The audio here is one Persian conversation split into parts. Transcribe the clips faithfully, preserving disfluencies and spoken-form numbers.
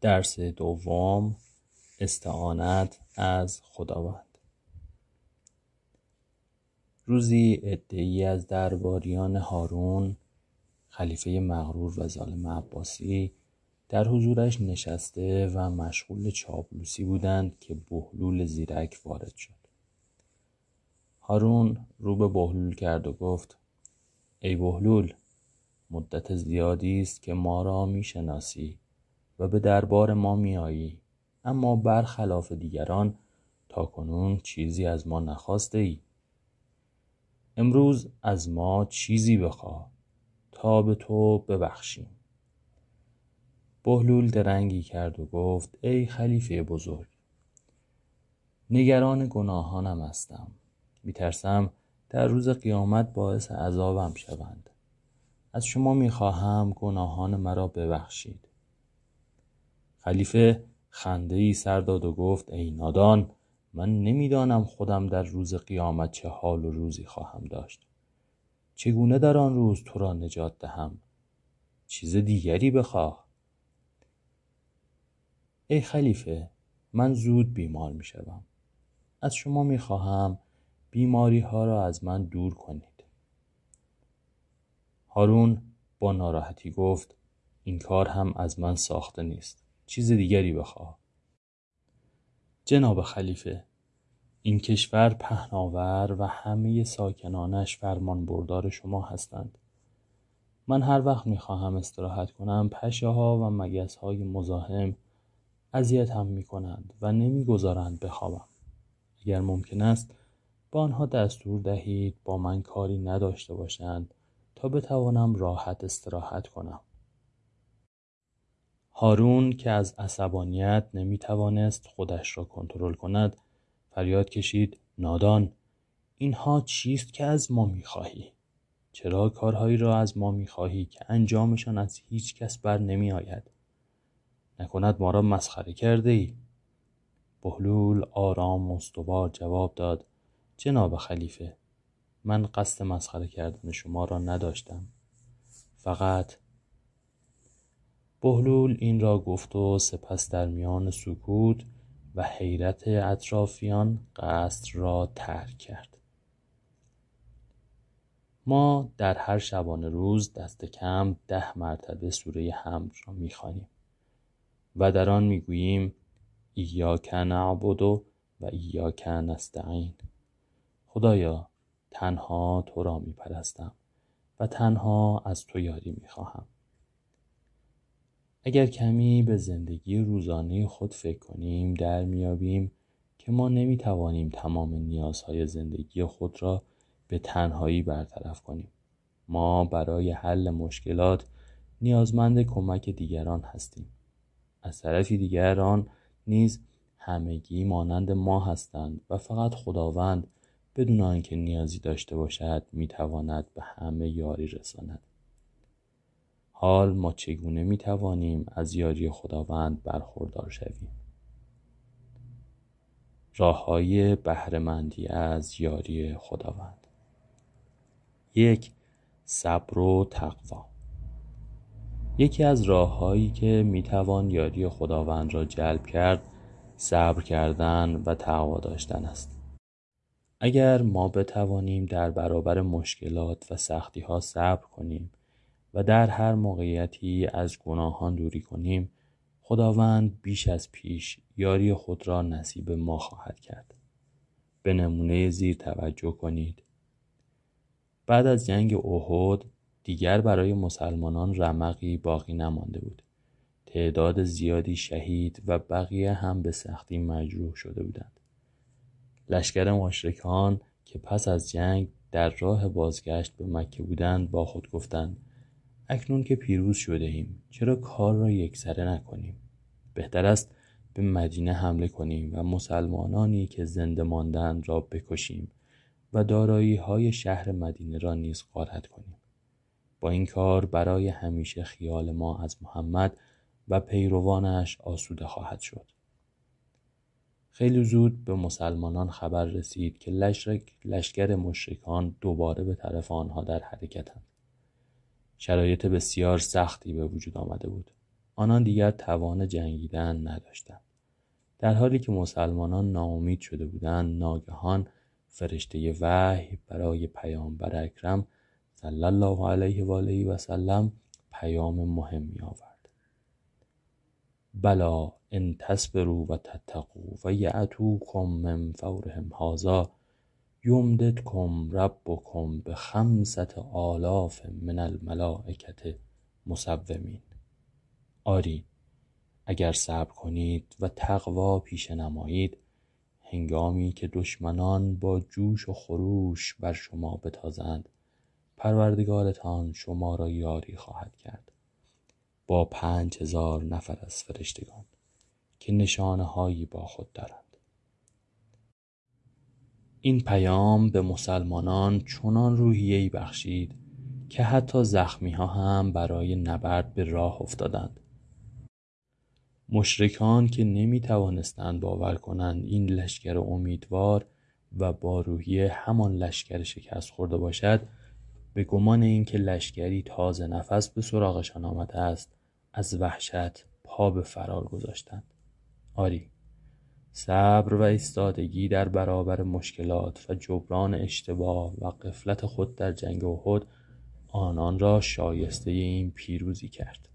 درس دوم، استعانت از خداوند. روزی عده‌ای از درباریان هارون، خلیفه مغرور و ظالم عباسی، در حضورش نشسته و مشغول چاپلوسی بودند که بهلول زیرک وارد شد. هارون رو به بهلول کرد و گفت: ای بهلول، مدت زیادی است که ما را میشناسی و به دربار ما میایی، اما برخلاف دیگران تاکنون چیزی از ما نخواسته ای. امروز از ما چیزی بخواه تا به تو ببخشیم. بهلول درنگی کرد و گفت: ای خلیفه بزرگ، نگران گناهانم هستم. میترسم در روز قیامت باعث عذابم شوند. از شما میخواهم گناهان مرا ببخشید. خلیفه خنده ای سر داد و گفت: ای نادان، من نمیدانم خودم در روز قیامت چه حال و روزی خواهم داشت. چگونه در آن روز تو را نجات دهم؟ چیز دیگری بخواه. ای خلیفه، من زود بیمار می شدم. از شما می خواهم بیماری ها را از من دور کنید. هارون با ناراحتی گفت: این کار هم از من ساخته نیست. چیز دیگری بخواه. جناب خلیفه، این کشور پهناور و همه ساکنانش فرمان بردار شما هستند. من هر وقت می خواهم استراحت کنم، پشه ها و مگس های مزاحم اذیتم می کنند و نمی گذارند بخوابم. اگر ممکن است با آنها دستور دهید با من کاری نداشته باشند تا بتوانم راحت استراحت کنم. هارون که از عصبانیت نمی توانست خودش را کنترل کند فریاد کشید: نادان، اینها چیست که از ما می خواهی؟ چرا کارهایی را از ما می خواهی که انجامشان از هیچ کس بر نمی آید؟ نکند ما را مسخره کرده ای؟ بهلول آرام و استوار جواب داد: جناب خلیفه، من قصد مسخره کردن شما را نداشتم. فقط بهلول این را گفت و سپس در میان سکوت و حیرت اطرافیان قصر را ترک کرد. ما در هر شبانه روز دست کم ده مرتبه سوره حمد را می‌خوانیم و در آن می‌گوییم: ایاک نعبد و ایاک نستعین. خدایا، تنها تو را می‌پرستم و تنها از تو یاری می‌خواهم. اگر کمی به زندگی روزانه خود فکر کنیم در میابیم که ما نمیتوانیم تمام نیازهای زندگی خود را به تنهایی برطرف کنیم. ما برای حل مشکلات نیازمند کمک دیگران هستیم. از طرفی دیگر آن نیز همگی مانند ما هستند و فقط خداوند بدون آنکه نیازی داشته باشد میتواند به همه یاری رساند. حال ما چگونه می توانیم از یاری خداوند برخوردار شویم؟ راه‌های بهره‌مندی از یاری خداوند. یک، صبر و تقوا. یکی از راه‌هایی که می توان یاری خداوند را جلب کرد، صبر کردن و تقوا داشتن است. اگر ما بتوانیم در برابر مشکلات و سختی‌ها صبر کنیم و در هر موقعیتی از گناهان دوری کنیم، خداوند بیش از پیش یاری خود را نصیب ما خواهد کرد. به نمونه زیر توجه کنید. بعد از جنگ احد دیگر برای مسلمانان رمقی باقی نمانده بود. تعداد زیادی شهید و بقیه هم به سختی مجروح شده بودند. لشکر مشرکان که پس از جنگ در راه بازگشت به مکه بودند با خود گفتند: اکنون که پیروز شده ایم چرا کار را یکسره نکنیم؟ بهتر است به مدینه حمله کنیم و مسلمانانی که زنده ماندند را بکشیم و دارایی های شهر مدینه را نیز غارت کنیم. با این کار برای همیشه خیال ما از محمد و پیروانش آسوده خواهد شد. خیلی زود به مسلمانان خبر رسید که لشکر مشرکان دوباره به طرف آنها در حرکتند. شرایط بسیار سختی به وجود آمده بود. آنان دیگر توان جنگیدن نداشتند. در حالی که مسلمانان ناامید شده بودند، ناگهان فرشته وحی برای پیامبر اکرم صلی الله علیه و آله و سلم پیام مهمی آورد. بلا ان تصبروا و تتقوا و یأتوکم من فورهم هذا یمددکم ربکم بخمسة آلاف من الملائکة مسومین. آری اگر صبر کنید و تقوا پیشه نمایید، هنگامی که دشمنان با جوش و خروش بر شما بتازند، پروردگارتان شما را یاری خواهد کرد با پنج هزار نفر از فرشتگان که نشانه هایی با خود دارند. این پیام به مسلمانان چنان روحیه‌ای بخشید که حتی زخمی ها هم برای نبرد به راه افتادند. مشرکان که نمی توانستند باور کنند این لشکر امیدوار و با روحیه همان لشکر شکست خورده باشد، به گمان اینکه لشکری تازه نفس به سراغشان آمده است، از وحشت پا به فرار گذاشتند. آری، صبر و ایستادگی در برابر مشکلات و جبران اشتباه و غفلت خود در جنگ احد آنان را شایسته این پیروزی کرد.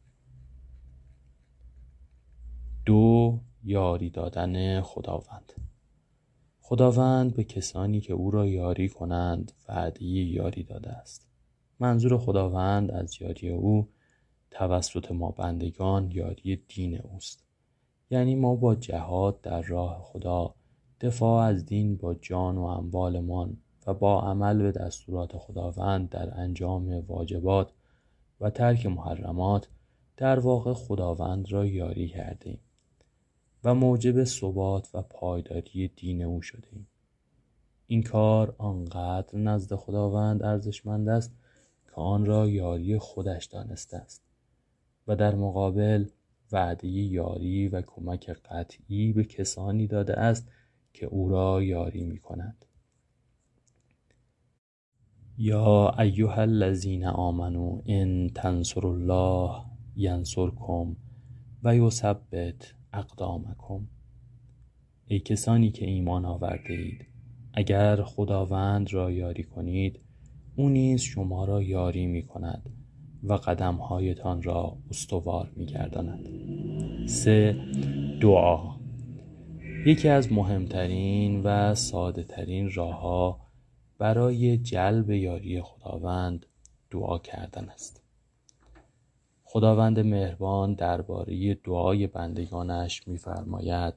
دو، یاری دادن خداوند. خداوند به کسانی که او را یاری کنند وعده یاری داده است. منظور خداوند از یاری او توسط ما بندگان یاری دین اوست. یعنی ما با جهاد در راه خدا، دفاع از دین با جان و اموالمان و با عمل به دستورات خداوند در انجام واجبات و ترک محرمات در واقع خداوند را یاری کردیم و موجب ثبات و پایداری دین او شدیم. این کار آنقدر نزد خداوند ارزشمند است که آن را یاری خودش دانسته است و در مقابل وعده یاری و کمک قطعی به کسانی داده است که او را یاری می کنند. یا ایها الذین آمنوا ان تنصروا الله ینصرکم و یثبت اقدامکم. ای کسانی که ایمان آورده اید، اگر خداوند را یاری کنید، او نیز شما را یاری می کند و قدمهایتان را استوار می گرداند. سه، دعا. یکی از مهمترین و ساده ترین راه‌ها برای جلب یاری خداوند دعا کردن است. خداوند مهربان درباره دعای بندگانش می‌فرماید: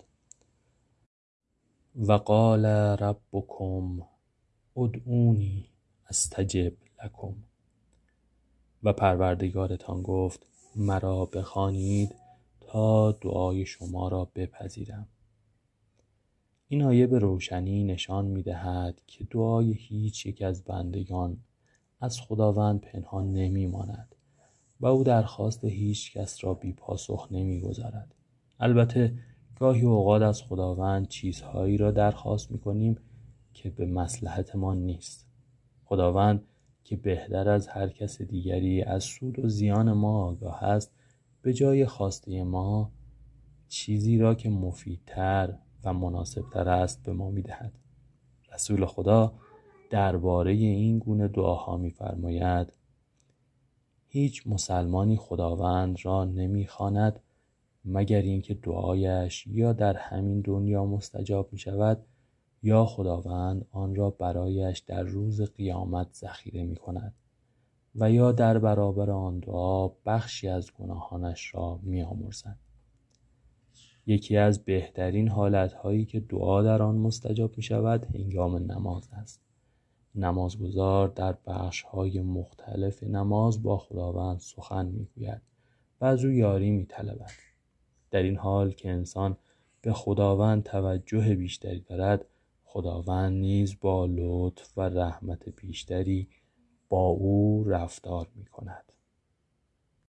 و قال ربکم ادعونی استجب لکم. و پروردگارتان گفت مرا بخوانید تا دعای شما را بپذیرم. این آیه به روشنی نشان می‌دهد که دعای هیچ یک از بندگان از خداوند پنهان نمی‌ماند و او درخواست هیچ کس را بی پاسخ نمی‌گذارد. البته گاهی اوقات از خداوند چیزهایی را درخواست می‌کنیم که به مصلحت ما نیست. خداوند که بهتر از هر کس دیگری از سود و زیان ما آگاه است، به جای خواسته ما چیزی را که مفیدتر و مناسبتر است به ما می‌دهد. رسول خدا درباره این گونه دعاها می‌فرماید: هیچ مسلمانی خداوند را نمی‌خواند مگر اینکه دعایش یا در همین دنیا مستجاب می‌شود یا خداوند آن را برایش در روز قیامت ذخیره می‌کند و یا در برابر آن دعا بخشی از گناهانش را می‌آمرزد. یکی از بهترین حالت‌هایی که دعا در آن مستجاب می‌شود هنگام نماز است. نمازگزار در بخش‌های مختلف نماز با خداوند سخن می‌گوید و از او یاری می‌طلبد. در این حال که انسان به خداوند توجه بیشتری دارد، خداوند نیز با لطف و رحمت بیشتری با او رفتار می‌کند.